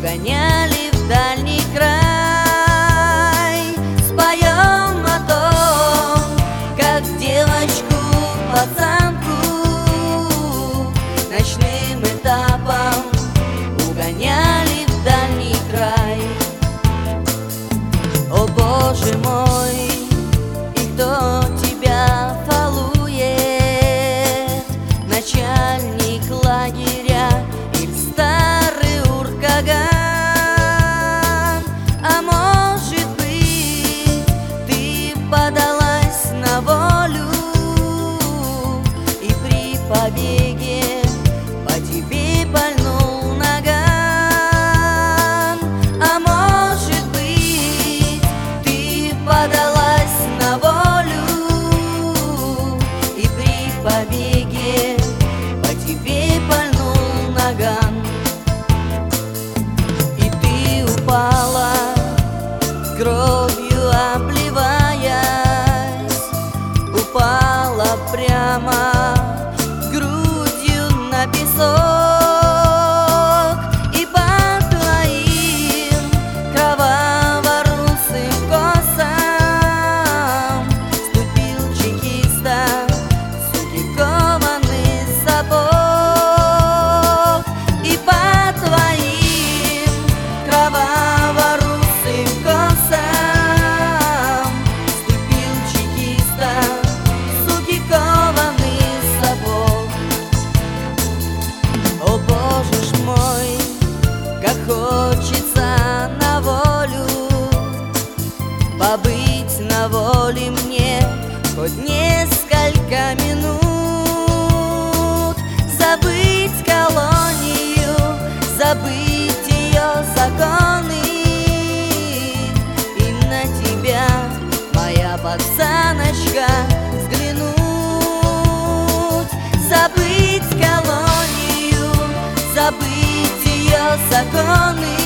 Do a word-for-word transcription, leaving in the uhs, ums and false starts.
угоняли в дальний край. Споем о том, как девочку, пацанку ночным этапом угоняли в дальний край. О Боже мой, и кто тебя фалует? Начальник лагеря или старый уркаган? А может быть, ты подалась на волю, и при побеге по тебе пальнул наган? А может быть, ты подалась на волю, и при побеге по тебе пальнул наган? И ты упала, кровью обливаясь, упала прямо грудью на песок, и по твоим кроваво-русым косам ступил чекиста суки кованый сапог. И по твоим кроваво-русым косам ступил чекиста суки кованый сапог. О Боже ж мой, как хочется на волю, побыть на воле мне хоть несколько минут, забыть колонию, забыть ее законы, и на тебя, моя пацаночка, взглянуть. Забыть колонию, забыть ее законы,